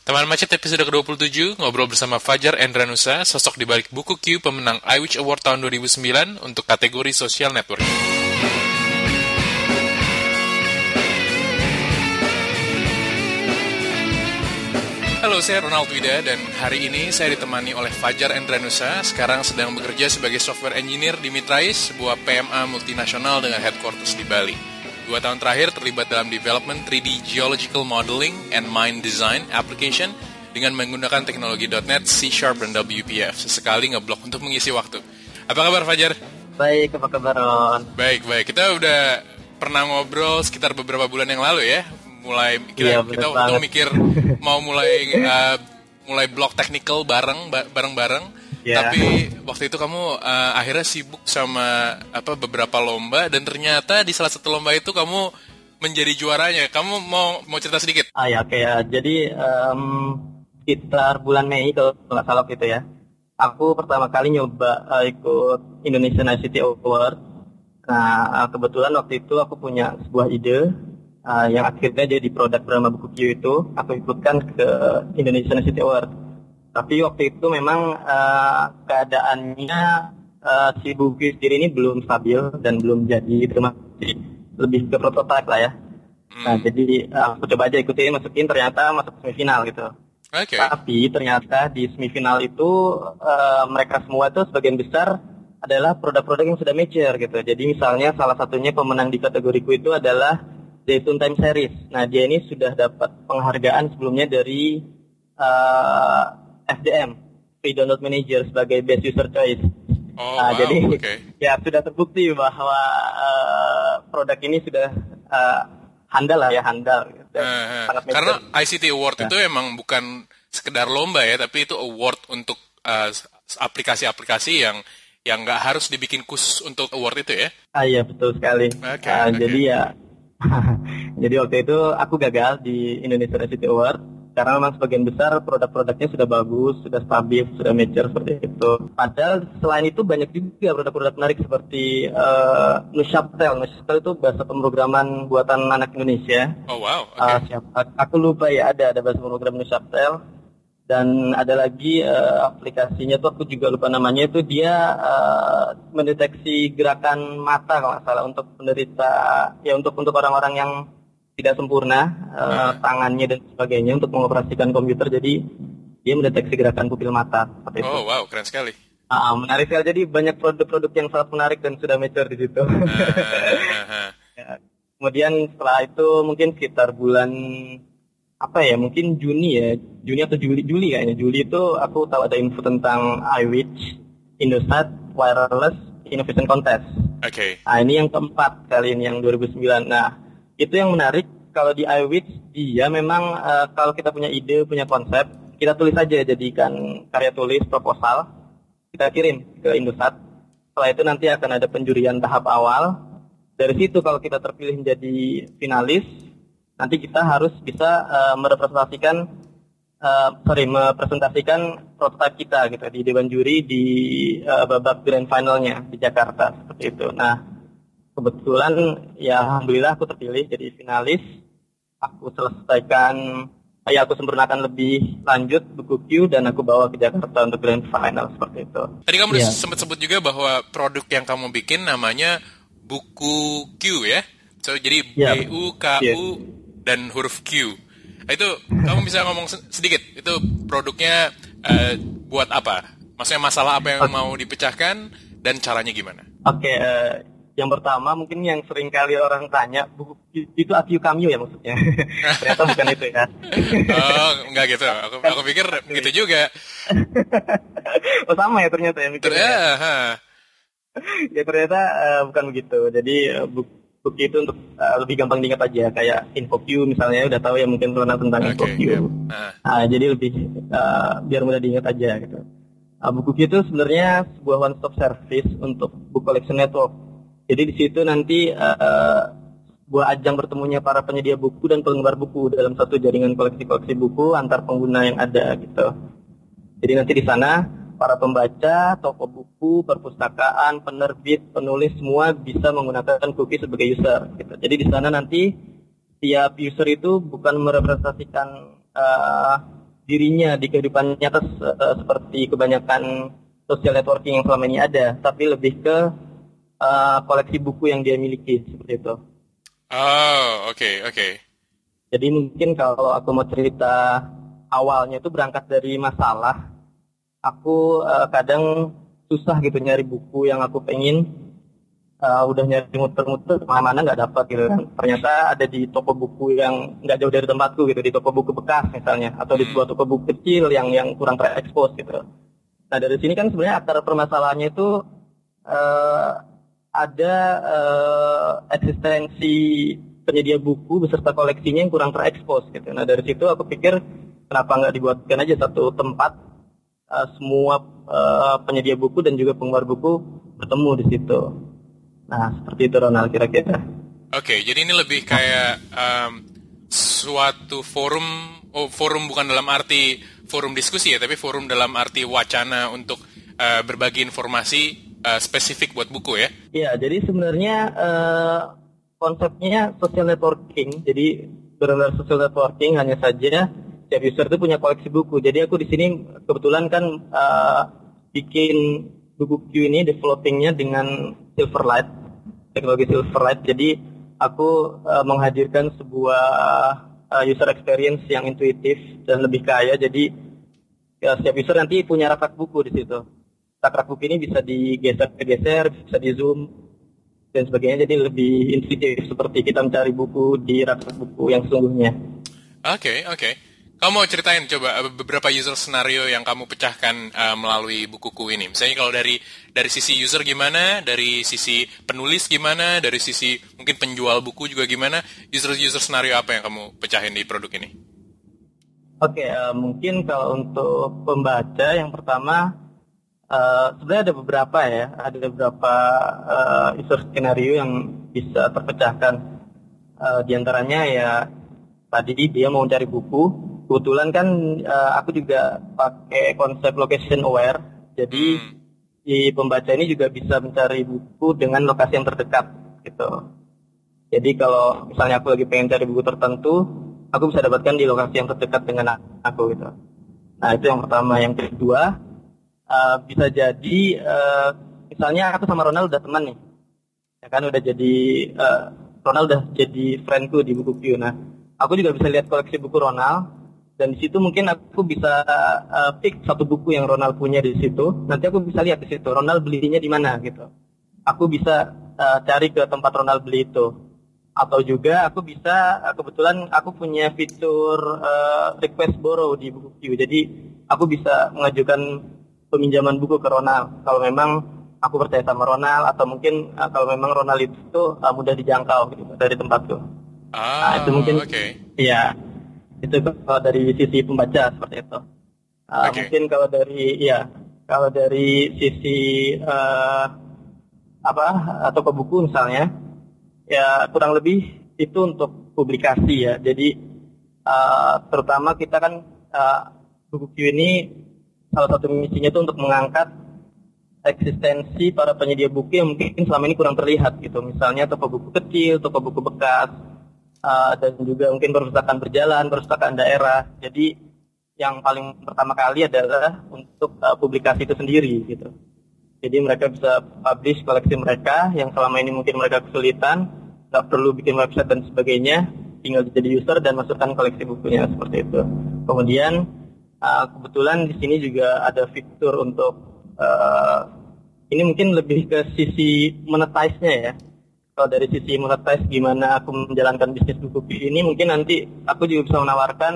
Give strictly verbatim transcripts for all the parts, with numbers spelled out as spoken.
Teman Macet episode ke dua puluh tujuh, ngobrol bersama Fajar Endranusa, sosok di balik buku Q pemenang iWitch Award tahun dua ribu sembilan untuk kategori Social Networking. Halo, saya Ronald Wida dan hari ini saya ditemani oleh Fajar Endranusa, sekarang sedang bekerja sebagai software engineer di Mitrais, sebuah P M A multinasional dengan headquarters di Bali. Dua tahun terakhir terlibat dalam development tiga D Geological Modeling and Mine Design application dengan menggunakan teknologi .NET, C Sharp, dan W P F. Sesekali ngeblok untuk mengisi waktu. Apa kabar Fajar? Baik, apa kabar Ron? Baik, baik. Kita udah pernah ngobrol sekitar beberapa bulan yang lalu ya. Mulai kita, iya, kita waktu mikir mau mulai uh, mulai blog technical bareng bareng-bareng. Yeah. Tapi waktu itu kamu uh, akhirnya sibuk sama apa beberapa lomba dan ternyata di salah satu lomba itu kamu menjadi juaranya. Kamu mau mau cerita sedikit? Ah ya, oke ya. Jadi um, sekitar bulan Mei kalau nggak salah gitu ya. Aku pertama kali nyoba uh, ikut Indonesian I C T Award. Nah, uh, kebetulan waktu itu aku punya sebuah ide uh, yang akhirnya jadi produk bernama buku Q itu. Aku ikutkan ke Indonesian I C T Award. Tapi waktu itu memang uh, keadaannya uh, si buku sendiri ini belum stabil dan belum jadi, itu masih lebih ke prototipe lah ya. Hmm. Nah jadi uh, aku coba aja ikutin, masukin, ternyata masuk semifinal gitu. Okay. Tapi ternyata di semifinal itu uh, mereka semua itu sebagian besar adalah produk-produk yang sudah mature gitu. Jadi misalnya salah satunya pemenang di kategoriku itu adalah Zaytun Time Series. Nah dia ini sudah dapat penghargaan sebelumnya dari uh, F D M, Free Download Manager, sebagai Best User Choice. Oh, nah, wow, jadi okay. Ya sudah terbukti bahwa uh, produk ini sudah uh, handal lah ya, handal. Uh, uh, karena I C T Award ya. Itu emang bukan sekedar lomba ya, tapi itu award untuk uh, aplikasi-aplikasi yang yang nggak harus dibikin khusus untuk award itu ya? Ah iya betul sekali. Okay, uh, okay. Jadi ya, jadi waktu itu aku gagal di Indonesian I C T Award. Karena memang sebagian besar produk-produknya sudah bagus, sudah stabil, sudah mature seperti itu. Padahal selain itu banyak juga produk-produk menarik seperti uh, Nushaptel. Nushaptel itu bahasa pemrograman buatan anak Indonesia. Oh wow. Okay. Uh, siapa? Aku lupa ya, ada ada bahasa pemrograman Nushaptel. Dan ada lagi uh, aplikasinya tuh aku juga lupa namanya, itu dia uh, mendeteksi gerakan mata kalau nggak salah untuk penderita, ya untuk untuk orang-orang yang tidak sempurna uh, tangannya dan sebagainya untuk mengoperasikan komputer, jadi dia mendeteksi gerakan pupil mata seperti itu. Oh wow, keren sekali. Uh, menarik sekali, jadi banyak produk-produk yang sangat menarik dan sudah mature di situ. Uh, uh, uh. Ya, kemudian setelah itu mungkin sekitar bulan apa ya, mungkin Juni ya, Juni atau Juli, Juli kayaknya. Juli itu aku tahu ada info tentang iWitch Indosat Wireless Innovation Contest. Oke. Okay. Nah ini yang keempat kali ini, yang dua ribu sembilan. Nah itu yang menarik, kalau di iWitch dia memang uh, kalau kita punya ide, punya konsep, kita tulis saja, jadikan karya tulis, proposal, kita kirim ke Indosat. Setelah itu nanti akan ada penjurian tahap awal. Dari situ kalau kita terpilih menjadi finalis, nanti kita harus bisa uh, merepresentasikan, uh, sorry, mepresentasikan prototipe kita gitu di dewan juri di uh, babak grand finalnya di Jakarta seperti itu. Nah kebetulan ya alhamdulillah aku terpilih jadi finalis. Aku selesaikan, ya aku sempurnakan lebih lanjut buku Q dan aku bawa ke Jakarta untuk grand final seperti itu. Tadi kamu ya. sempat sebut juga bahwa produk yang kamu bikin namanya buku Q ya. So jadi ya. B U K U ya. Dan huruf Q. Nah, itu kamu bisa ngomong sedikit, itu produknya uh, buat apa? Maksudnya masalah apa yang okay. mau dipecahkan dan caranya gimana? Oke, okay, uh, yang pertama mungkin yang sering kali orang tanya, buku itu A Q Cameo ya maksudnya? Ternyata bukan itu ya. Oh, enggak gitu. Aku, aku pikir gitu juga. Oh sama ya ternyata ya mikirnya. Ya, ya ternyata uh, bukan begitu. Jadi uh, buku, buku itu untuk uh, lebih gampang diingat aja. Kayak InfoQ misalnya, udah tahu ya mungkin pernah tentang okay, InfoQ. Yeah. Nah. Nah, jadi lebih uh, biar mudah diingat aja gitu. Uh, buku Q itu sebenarnya sebuah one stop service untuk book collection network. Jadi di situ nanti uh, sebuah ajang bertemunya para penyedia buku dan penggemar buku dalam satu jaringan koleksi-koleksi buku antar pengguna yang ada gitu. Jadi nanti di sana para pembaca, toko buku, perpustakaan, penerbit, penulis semua bisa menggunakan cookie sebagai user gitu. Jadi di sana nanti tiap user itu bukan merepresentasikan uh, dirinya di kehidupan nyata uh, seperti kebanyakan social networking yang selama ini ada, tapi lebih ke uh, koleksi buku yang dia miliki seperti itu. Oh, oke, okay, oke. Okay. Jadi mungkin kalau aku mau cerita awalnya itu berangkat dari masalah, aku uh, kadang susah gitu nyari buku yang aku pengen, uh, udah nyari muter-muter kemana-mana nggak dapat gitu kan. Ternyata ada di toko buku yang nggak jauh dari tempatku gitu, di toko buku bekas misalnya, atau di sebuah toko buku kecil yang yang kurang terekspos gitu. Nah dari sini kan sebenarnya akar permasalahannya itu uh, ada uh, eksistensi penyedia buku beserta koleksinya yang kurang terekspos gitu. Nah dari situ aku pikir kenapa nggak dibuatkan aja satu tempat uh, semua uh, penyedia buku dan juga penggemar buku bertemu di situ. Nah seperti itu Ronald kira-kira. Oke, okay, jadi ini lebih kayak um, suatu forum, oh forum bukan dalam arti forum diskusi ya, tapi forum dalam arti wacana untuk uh, berbagi informasi Uh, spesifik buat buku ya? Iya, jadi sebenarnya uh, konsepnya social networking. Jadi benar-benar social networking, hanya saja setiap user itu punya koleksi buku. Jadi aku di sini kebetulan kan uh, bikin buku Q ini developingnya dengan Silverlight, teknologi Silverlight. Jadi aku uh, menghadirkan sebuah uh, user experience yang intuitif dan lebih kaya. Jadi ya, setiap user nanti punya rak buku di situ. Rak buku ini bisa digeser-geser, bisa di zoom dan sebagainya, jadi lebih intuitif seperti kita mencari buku di rak buku yang sesungguhnya. Oke, okay, oke. Okay. Kamu mau ceritain coba beberapa user scenario yang kamu pecahkan uh, melalui bukuku ini. Misalnya kalau dari dari sisi user gimana, dari sisi penulis gimana, dari sisi mungkin penjual buku juga gimana, user-user scenario apa yang kamu pecahin di produk ini? Oke, okay, uh, mungkin kalau untuk pembaca yang pertama, Uh, sebenarnya ada beberapa ya, ada beberapa uh, user skenario yang bisa terpecahkan. Uh, di antaranya ya tadi dia mau cari buku. Kebetulan kan uh, aku juga pakai konsep location aware. Jadi hmm. di pembaca ini juga bisa mencari buku dengan lokasi yang terdekat gitu. Jadi kalau misalnya aku lagi pengen cari buku tertentu, aku bisa dapatkan di lokasi yang terdekat dengan aku gitu. Nah itu yang pertama. Yang kedua, Uh, bisa jadi uh, misalnya aku sama Ronald udah teman nih, ya kan udah jadi uh, Ronald udah jadi friendku di buku Q. Nah, aku juga bisa lihat koleksi buku Ronald dan di situ mungkin aku bisa uh, pick satu buku yang Ronald punya di situ. Nanti aku bisa lihat di situ Ronald belinya di mana gitu. Aku bisa uh, cari ke tempat Ronald beli itu. Atau juga aku bisa uh, kebetulan aku punya fitur uh, request borrow di buku Q. Jadi aku bisa mengajukan peminjaman buku ke Ronald kalau memang aku percaya sama Ronald, atau mungkin uh, kalau memang Ronald itu uh, mudah dijangkau gitu dari tempatku. Ah, nah, itu mungkin okay. Ya itu kalau dari sisi pembaca seperti itu. Uh, okay. Mungkin kalau dari ya kalau dari sisi uh, apa toko buku misalnya, ya kurang lebih itu untuk publikasi ya. Jadi uh, terutama kita kan uh, buku Q ini salah satu misinya itu untuk mengangkat eksistensi para penyedia buku yang mungkin selama ini kurang terlihat gitu. Misalnya toko buku kecil, toko buku bekas, uh, dan juga mungkin perpustakaan berjalan, perpustakaan daerah. Jadi yang paling pertama kali adalah untuk uh, publikasi itu sendiri gitu. Jadi mereka bisa publish koleksi mereka yang selama ini mungkin mereka kesulitan, nggak perlu bikin website dan sebagainya, tinggal jadi user dan masukkan koleksi bukunya seperti itu. Kemudian Uh, kebetulan di sini juga ada fitur untuk uh, ini mungkin lebih ke sisi monetize-nya ya. Kalau dari sisi monetize gimana aku menjalankan bisnis buku ini, mungkin nanti aku juga bisa menawarkan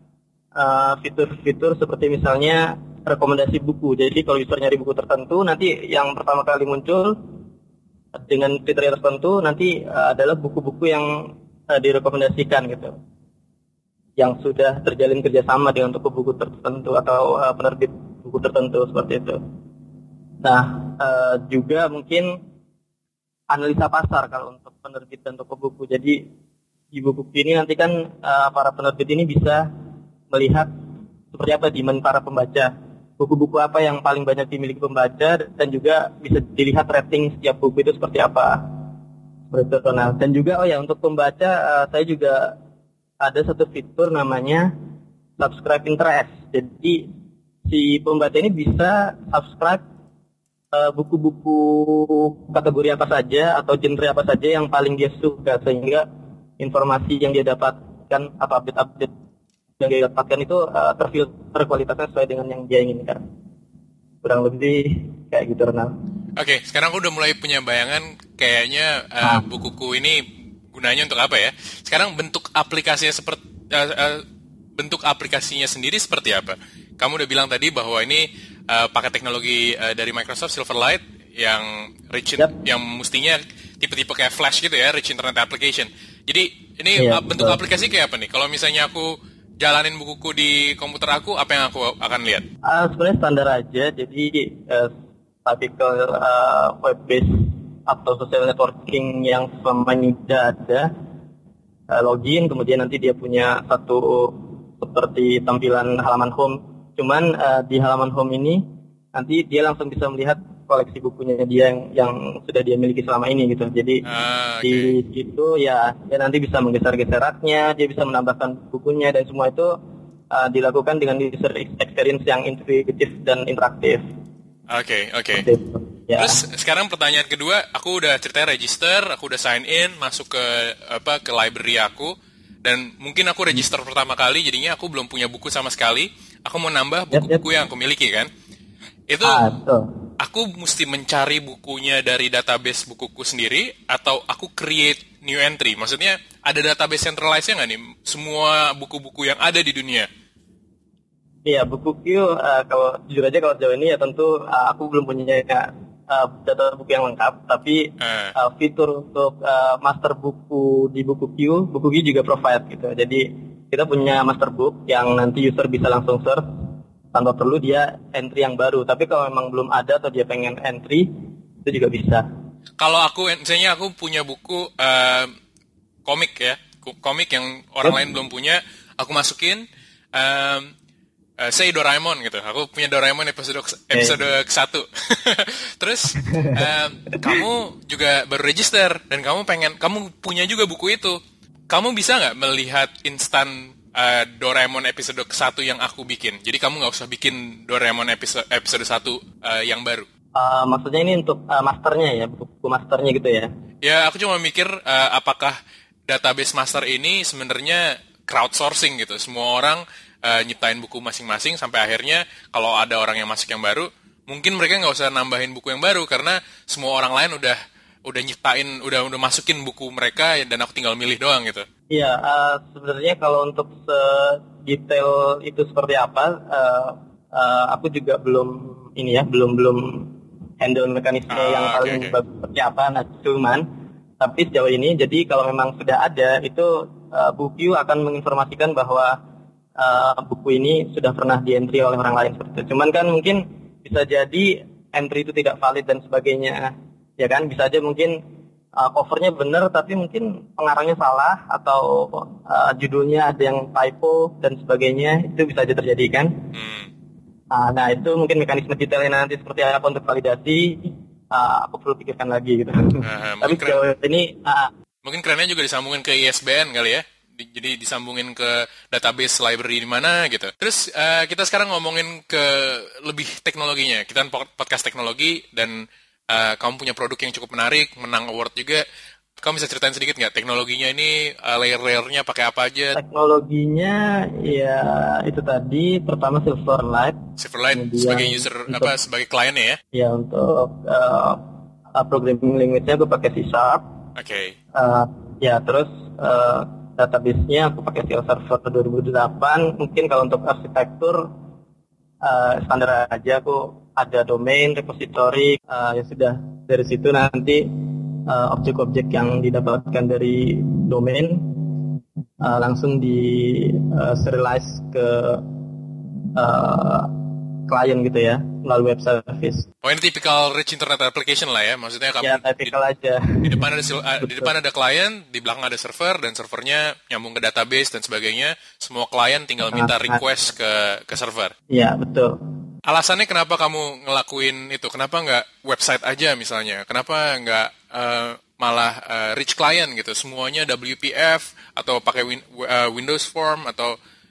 uh, fitur-fitur seperti misalnya rekomendasi buku. Jadi kalau user nyari buku tertentu, nanti yang pertama kali muncul dengan kriteria tertentu nanti uh, adalah buku-buku yang uh, direkomendasikan gitu, yang sudah terjalin kerjasama dengan toko buku tertentu atau uh, penerbit buku tertentu seperti itu. Nah, uh, juga mungkin analisa pasar kalau untuk penerbit dan toko buku. Jadi di buku ini nanti kan uh, para penerbit ini bisa melihat seperti apa demand para pembaca, buku-buku apa yang paling banyak dimiliki pembaca, dan juga bisa dilihat rating setiap buku itu seperti apa. Seperti itu. Nah, dan juga oh ya untuk pembaca uh, saya juga ada satu fitur namanya subscribe interest. Jadi si pembaca ini bisa subscribe uh, buku-buku kategori apa saja atau genre apa saja yang paling dia suka, sehingga informasi yang dia dapatkan atau update-update yang dia dapatkan itu uh, terfilter kualitasnya sesuai dengan yang dia inginkan. Kurang lebih kayak gitu, Ronald. Oke, okay, sekarang aku udah mulai punya bayangan kayaknya uh, ah. bukuku ini gunanya untuk apa ya. Sekarang bentuk aplikasinya seperti uh, uh, bentuk aplikasinya sendiri seperti apa? Kamu udah bilang tadi bahwa ini uh, pakai teknologi uh, dari Microsoft Silverlight yang rich, yep. yang mestinya tipe-tipe kayak Flash gitu ya, rich internet application. Jadi ini yeah, bentuk betul. Aplikasi kayak apa nih? Kalau misalnya aku jalanin bukuku di komputer aku, apa yang aku akan lihat? Uh, sebenarnya standar aja, jadi uh, typical uh, web based atau social networking yang selama ini ada, uh, login, kemudian nanti dia punya satu seperti tampilan halaman home. Cuman uh, di halaman home ini nanti dia langsung bisa melihat koleksi bukunya dia yang, yang sudah dia miliki selama ini gitu. Jadi uh, okay. di situ ya dia nanti bisa menggeser-geser raknya, dia bisa menambahkan bukunya, dan semua itu uh, dilakukan dengan user experience yang intuitif dan interaktif. Oke, okay, oke. Okay. Ya. Terus sekarang pertanyaan kedua, aku udah ceritanya register, aku udah sign in, masuk ke apa ke library aku, dan mungkin aku register hmm. pertama kali, jadinya aku belum punya buku sama sekali. Aku mau nambah buku-buku yep, yep. yang aku miliki kan. Itu ah, aku mesti mencari bukunya dari database bukuku sendiri, atau aku create new entry. Maksudnya ada database centralized-nya nggak nih? Semua buku-buku yang ada di dunia. Iya, buku Q, uh, kalau jujur aja kalau sejauh ini ya tentu uh, aku belum punya uh, data buku yang lengkap, tapi uh. Uh, fitur untuk uh, master buku di buku Q, buku Q juga provide gitu. Jadi kita punya master book yang nanti user bisa langsung search tanpa perlu dia entry yang baru. Tapi kalau memang belum ada atau dia pengen entry, itu juga bisa. Kalau aku, misalnya aku punya buku uh, komik ya, komik yang orang yep. lain belum punya, aku masukin, um, uh, say Doraemon gitu. Aku punya Doraemon episode episode okay. kesatu. Terus um, kamu juga baru register dan kamu pengen, kamu punya juga buku itu. Kamu bisa nggak melihat instan uh, Doraemon episode kesatu yang aku bikin? Jadi kamu nggak usah bikin Doraemon episode episode satu uh, yang baru. Uh, maksudnya ini untuk uh, masternya ya, buku masternya gitu ya? Ya, aku cuma mikir uh, apakah database master ini sebenarnya crowdsourcing gitu. Semua orang uh, nyiptain buku masing-masing sampai akhirnya kalau ada orang yang masuk yang baru, mungkin mereka nggak usah nambahin buku yang baru karena semua orang lain udah udah nyiptain, udah udah masukin buku mereka dan aku tinggal milih doang gitu. Iya, uh, sebenarnya kalau untuk sedetail itu seperti apa, uh, uh, aku juga belum ini ya, belum belum handle mekanisme ah, yang paling okay, okay. bagus seperti apa. Nah, cuman tapi sejauh ini, jadi kalau memang sudah ada itu uh, buku akan menginformasikan bahwa uh, buku ini sudah pernah di-entry oleh orang lain seperti itu. Cuman kan mungkin bisa jadi entry itu tidak valid dan sebagainya. Ya kan, bisa aja mungkin uh, covernya benar tapi mungkin pengarangnya salah atau uh, judulnya ada yang typo dan sebagainya, itu bisa aja terjadi kan. Hmm. Uh, nah itu mungkin mekanisme detailnya nanti seperti apa untuk validasi, uh, aku perlu pikirkan lagi gitu. Uh, tapi sejauh ini uh, mungkin kerennya juga disambungin ke I S B N kali ya. Jadi disambungin ke database library di mana gitu. Terus uh, kita sekarang ngomongin ke lebih teknologinya. Kita podcast teknologi dan Uh, kamu punya produk yang cukup menarik, menang award juga. Kamu bisa ceritain sedikit nggak teknologinya ini, uh, layer-layernya pakai apa aja? Teknologinya ya itu tadi, pertama Silverlight. Silverlight sebagai user untuk, apa sebagai kliennya ya? Ya untuk uh, programming language-nya aku pakai C Sharp. Oke. Okay. Uh, ya terus uh, database-nya aku pakai S Q L Server dua ribu delapan. Mungkin kalau untuk arsitektur uh, standar aja, aku ada domain, repository, uh, ya sudah dari situ nanti uh, objek-objek yang didapatkan dari domain uh, langsung di uh, serialize ke uh, klien gitu ya, melalui web service. Oh, ini typical rich internet application lah ya, maksudnya kamu ya, typical di, aja. Di depan ada uh, di depan ada klien, di belakang ada server dan servernya nyambung ke database dan sebagainya. Semua klien tinggal minta request ke ke server. Iya, betul. Alasannya kenapa kamu ngelakuin itu? Kenapa nggak website aja misalnya? Kenapa nggak uh, malah uh, rich client gitu? Semuanya W P F atau pakai win, uh, Windows Form atau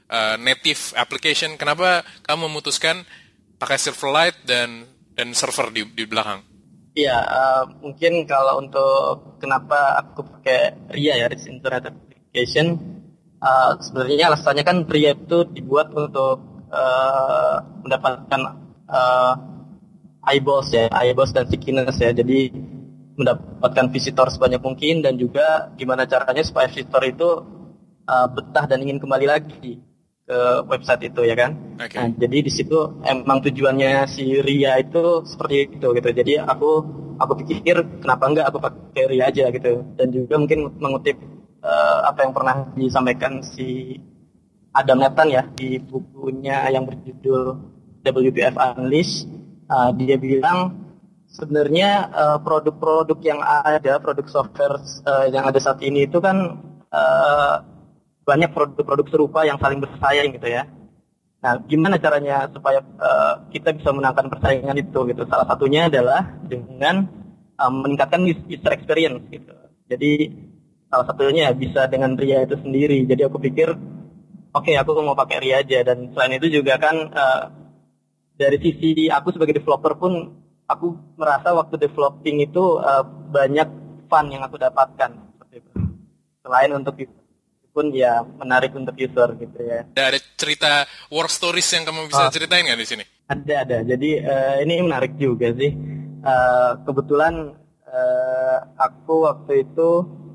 uh, native application. Kenapa kamu memutuskan pakai Silverlight dan dan server di di belakang? Iya, uh, mungkin kalau untuk kenapa aku pakai R I A ya, Rich Internet Application, uh, sebenarnya alasannya kan R I A itu dibuat untuk uh, mendapatkan uh, eyeballs ya, eyeballs dan stickiness ya, jadi mendapatkan visitor sebanyak mungkin dan juga gimana caranya supaya visitor itu uh, betah dan ingin kembali lagi ke website itu ya kan. Okay. Nah, jadi di situ emang tujuannya si R I A itu seperti itu gitu. Jadi aku aku pikir kenapa enggak aku pakai R I A aja gitu. Dan juga mungkin mengutip uh, apa yang pernah disampaikan si Adam Nathan ya di bukunya yang berjudul W P F Unleashed. Uh, dia bilang sebenarnya uh, produk-produk yang ada, produk software uh, yang ada saat ini itu kan uh, banyak produk-produk serupa yang saling bersaing gitu ya. Nah, gimana caranya supaya uh, kita bisa menangkan persaingan itu gitu? Salah satunya adalah dengan um, meningkatkan user experience gitu. Jadi salah satunya bisa dengan R I A itu sendiri. Jadi aku pikir, oke okay, aku mau pakai R I A aja. Dan selain itu juga kan uh, dari sisi aku sebagai developer pun aku merasa waktu developing itu uh, banyak fun yang aku dapatkan seperti itu. Selain untuk pun ya menarik untuk user gitu ya. Ada cerita war stories yang kamu bisa oh, ceritain nggak di sini? Ada ada. Jadi uh, ini menarik juga sih. Uh, kebetulan uh, aku waktu itu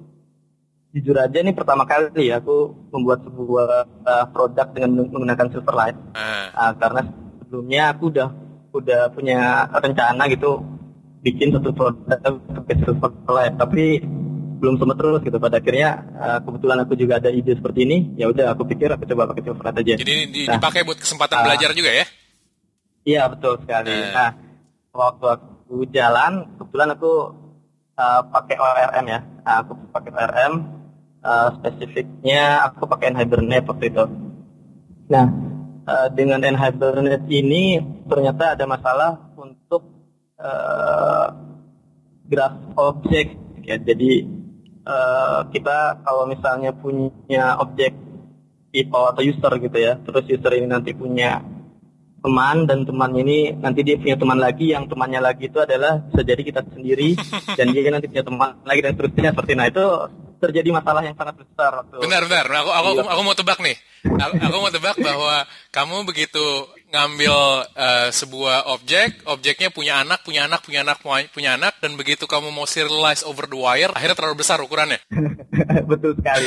jujur aja nih pertama kali ya aku membuat sebuah uh, produk dengan menggunakan Silverlight. Ah. Uh, karena sebelumnya aku udah udah punya rencana gitu bikin satu produk pakai Silverlight, tapi belum sempat terus gitu. Pada akhirnya uh, kebetulan aku juga ada ide seperti ini, ya udah aku pikir aku coba pakai Silverlight aja. Jadi di, nah, dipakai buat kesempatan uh, belajar juga ya? Iya betul sekali. Uh. Nah waktu aku jalan kebetulan aku uh, pakai O R M ya. Nah, aku pakai O R M, uh, spesifiknya aku pakai N-Hibernate waktu itu. Nah uh, dengan N-Hibernate ini ternyata ada masalah untuk uh, graph object ya. Jadi Uh, kita kalau misalnya punya objek people atau user gitu ya, terus user ini nanti punya teman dan temannya ini nanti dia punya teman lagi, yang temannya lagi itu adalah bisa jadi kita sendiri dan dia nanti punya teman lagi dan seterusnya seperti nah itu terjadi masalah yang sangat besar waktu. Benar benar. Aku aku aku mau tebak nih. Aku, aku mau tebak bahwa kamu begitu ngambil uh, sebuah objek, objeknya punya anak, punya anak, punya anak, punya anak, dan begitu kamu mau serialize over the wire, akhirnya terlalu besar ukurannya. Betul sekali.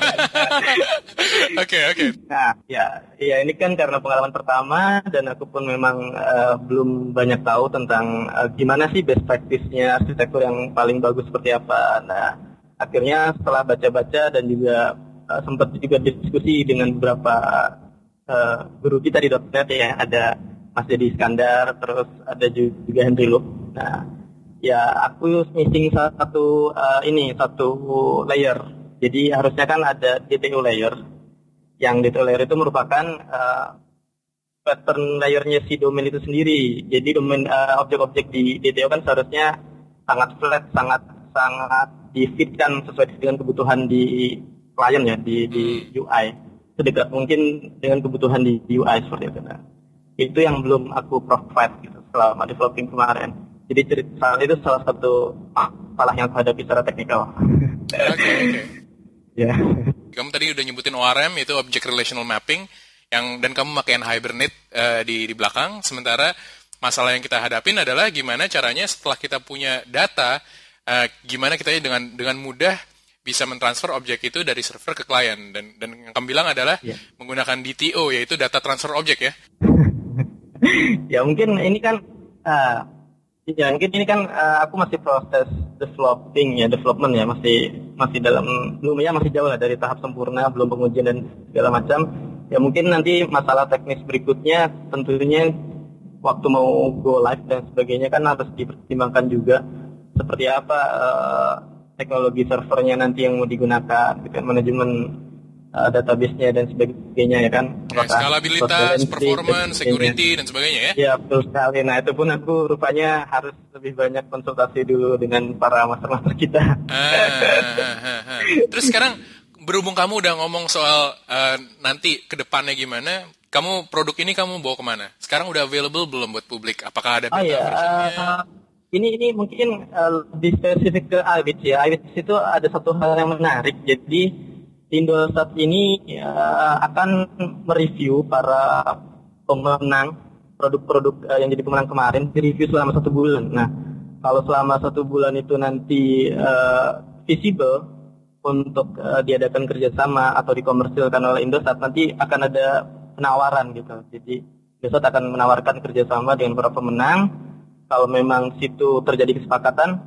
Oke oke. Nah ya, ya ini kan karena pengalaman pertama dan aku pun memang uh, belum banyak tahu tentang uh, gimana sih best practice-nya arsitektur yang paling bagus seperti apa. Nah akhirnya setelah baca-baca dan juga uh, sempat juga diskusi dengan beberapa uh, guru kita di .net ya, ada Mas Dedi Iskandar, terus ada juga Henry Lup. Nah, ya aku missing satu uh, ini satu layer. Jadi harusnya kan ada D T O layer. Yang D T O layer itu merupakan uh, pattern layernya si domain itu sendiri. Jadi domain uh, objek-objek di D T O kan seharusnya sangat flat, sangat sangat di-fitkan sesuai dengan kebutuhan di klien ya, di, di U I. Sedekat mungkin dengan kebutuhan di U I seperti itu. Nah, itu yang belum aku provide gitu selama developing kemarin. Jadi cerita itu salah satu masalah yang aku hadapi secara teknikal. Oke, okay, oke. Okay. Ya. Kamu tadi udah nyebutin O R M, itu Object Relational Mapping, yang dan kamu pakai N-Hibernate uh, di, di belakang. Sementara masalah yang kita hadapin adalah gimana caranya setelah kita punya data, Uh, gimana kita dengan dengan mudah bisa mentransfer objek itu dari server ke klien, dan dan yang kamu bilang adalah yeah. menggunakan D T O, yaitu data transfer object ya. Ya mungkin ini kan uh, ya mungkin ini kan uh, aku masih proses developing ya, development ya, masih masih dalam belum ya masih jauh lah dari tahap sempurna, belum pengujian dan segala macam. Ya mungkin nanti masalah teknis berikutnya tentunya waktu mau go live dan sebagainya kan harus dipertimbangkan juga. Seperti apa uh, teknologi servernya nanti yang mau digunakan, gitu, manajemen uh, database-nya dan sebagainya ya kan. Ya, skalabilitas, performance, security dan sebagainya ya. Ya betul sekali. Nah itu pun aku rupanya harus lebih banyak konsultasi dulu dengan para master-master kita. Ah, ah, ah, ah. Terus sekarang berhubung kamu udah ngomong soal uh, nanti ke depannya gimana, kamu produk ini kamu bawa kemana? Sekarang udah available belum buat publik? Apakah ada beta Oh iya, versionnya? uh, ini ini mungkin uh, lebih spesifik ke iWitch ya. iWitch itu ada satu hal yang menarik. Jadi Indosat ini uh, akan mereview para pemenang produk-produk uh, yang jadi pemenang kemarin, direview selama satu bulan. Nah, kalau selama satu bulan itu nanti uh, visible untuk uh, diadakan kerjasama atau dikomersilkan oleh Indosat, nanti akan ada penawaran gitu. Jadi Indosat akan menawarkan kerjasama dengan para pemenang. Kalau memang situ terjadi kesepakatan,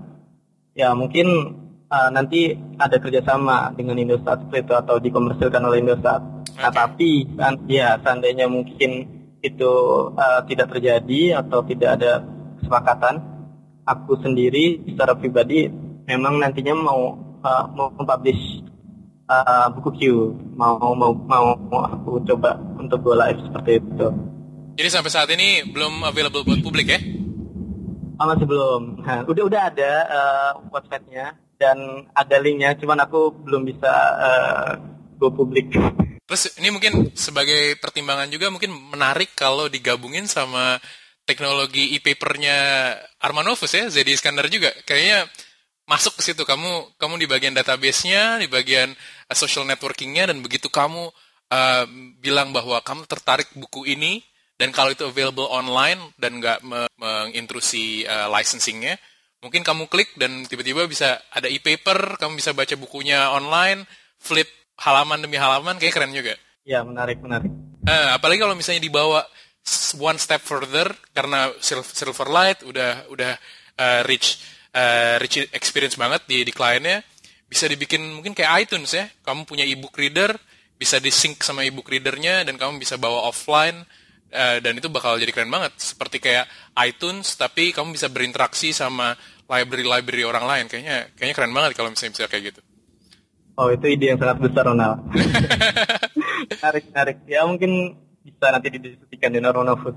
ya mungkin uh, nanti ada kerjasama dengan Indosat seperti itu atau dikomersilkan oleh Indosat. Okay. Nah, tapi kan, ya seandainya mungkin itu uh, tidak terjadi atau tidak ada kesepakatan, aku sendiri secara pribadi memang nantinya mau uh, mau mempublish uh, buku Q, mau mau mau mau aku coba untuk go live seperti itu. Jadi sampai saat ini belum available buat publik ya? Oh, masih belum. Nah, udah udah ada uh, websitenya dan ada linknya, cuman aku belum bisa uh, go publik. Terus ini mungkin sebagai pertimbangan juga mungkin menarik kalau digabungin sama teknologi e-papernya Armanovus ya, Zedi Iskandar juga. Kayaknya masuk ke situ, kamu kamu di bagian database-nya, di bagian uh, social networking-nya, dan begitu kamu uh, bilang bahwa kamu tertarik buku ini, dan kalau itu available online dan nggak me- mengintrusi uh, licensing-nya, mungkin kamu klik dan tiba-tiba bisa ada e-paper, kamu bisa baca bukunya online, flip halaman demi halaman, kayak keren juga. Ya, menarik, menarik. Uh, apalagi kalau misalnya dibawa one step further, karena Silverlight udah udah uh, rich uh, rich experience banget di di kliennya, bisa dibikin mungkin kayak iTunes ya. Kamu punya ebook reader, bisa di-sync sama ebook readernya dan kamu bisa bawa offline, uh, dan itu bakal jadi keren banget. Seperti kayak iTunes, tapi kamu bisa berinteraksi sama library-library orang lain. Kayaknya kayaknya keren banget kalau misalnya bisa kayak gitu. Oh, itu ide yang sangat besar, Ronald. Menarik, menarik. Ya mungkin bisa nanti didiskusikan di Armanovus.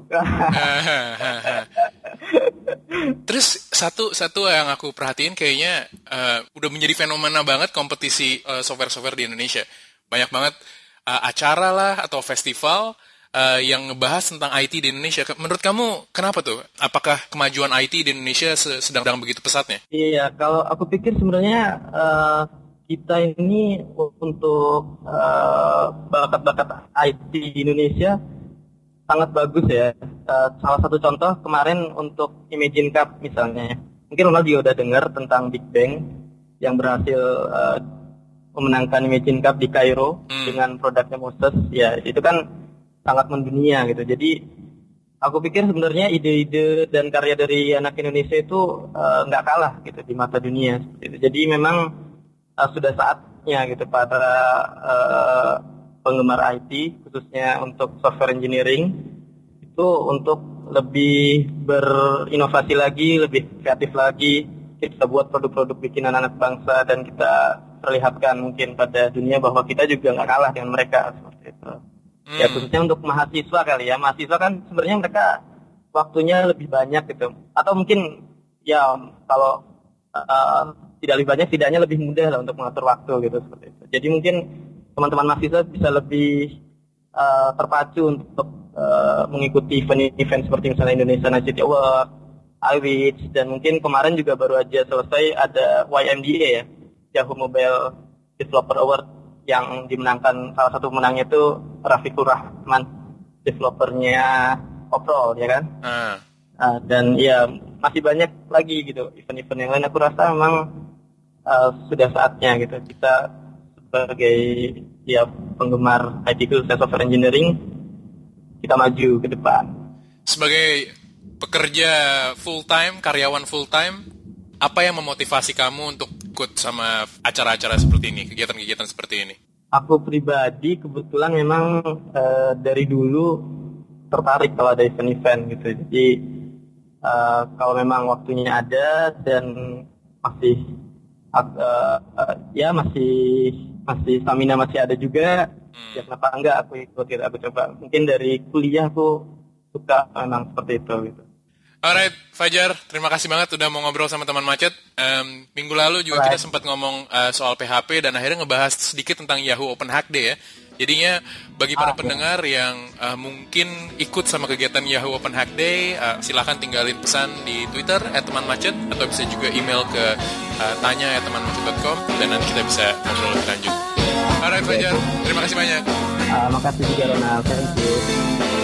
Terus satu satu yang aku perhatiin kayaknya uh, udah menjadi fenomena banget kompetisi uh, software-software di Indonesia. Banyak banget uh, acara lah atau festival uh, yang ngebahas tentang I T di Indonesia. Menurut kamu kenapa tuh? Apakah kemajuan I T di Indonesia sedang sedang begitu pesatnya? Iya, kalau aku pikir sebenarnya uh, kita ini untuk uh, bakat-bakat I T di Indonesia sangat bagus ya. Uh, salah satu contoh kemarin untuk Imagine Cup misalnya. Mungkin Ronald juga udah dengar tentang Big Bang yang berhasil uh, memenangkan Imagine Cup di Kairo hmm. dengan produknya Moses. Ya, itu kan sangat mendunia gitu. Jadi aku pikir sebenarnya ide-ide dan karya dari anak Indonesia itu nggak uh, kalah gitu di mata dunia. Gitu. Jadi memang Uh, sudah saatnya gitu para uh, penggemar I T khususnya untuk software engineering itu untuk lebih berinovasi lagi, lebih kreatif lagi. Kita buat produk-produk bikinan anak bangsa dan kita perlihatkan mungkin pada dunia bahwa kita juga nggak kalah dengan mereka seperti itu. Hmm. Ya khususnya untuk mahasiswa kali ya, mahasiswa kan sebenarnya mereka waktunya lebih banyak gitu. Atau mungkin ya kalau uh, tidak lebih banyak, tidaknya lebih mudah lah untuk mengatur waktu gitu seperti itu. Jadi mungkin teman-teman mahasiswa bisa lebih uh, terpacu untuk uh, mengikuti event-event seperti misalnya Indonesia Night Award, iWitch, dan mungkin kemarin juga baru aja selesai ada Y M D A ya, Yahoo Mobile Developer Award yang dimenangkan, salah satu pemenangnya itu Rafiqur Rahman, developernya Oprol ya kan. Uh. Uh, dan ya masih banyak lagi gitu event-event yang lain. Aku rasa memang Uh, sudah saatnya gitu kita sebagai ya penggemar I T khususnya software engineering kita maju ke depan. Sebagai pekerja full time, karyawan full time, apa yang memotivasi kamu untuk ikut sama acara-acara seperti ini, kegiatan-kegiatan seperti ini? Aku pribadi kebetulan memang uh, dari dulu tertarik kalau ada event-event gitu. Jadi uh, kalau memang waktunya ada dan masih Uh, uh, ya masih masih stamina masih ada juga, hmm. ya kenapa enggak aku ikut gitu, aku coba. Mungkin dari kuliah aku suka memang seperti itu gitu. Alright, Fajar, terima kasih banget udah mau ngobrol sama teman macet. Um, minggu lalu juga Alright. kita sempat ngomong uh, soal P H P dan akhirnya ngebahas sedikit tentang Yahoo Open Hack Day ya. Jadinya bagi para Ah, pendengar yang uh, mungkin ikut sama kegiatan Yahoo Open Hack Day, uh, silahkan tinggalin pesan di Twitter at teman macet atau bisa juga email ke uh, tanya at teman macet dot com dan nanti kita bisa ngobrol lebih lanjut. Alright, Fajar, terima kasih banyak. Uh, makasih juga Ronald, thank you.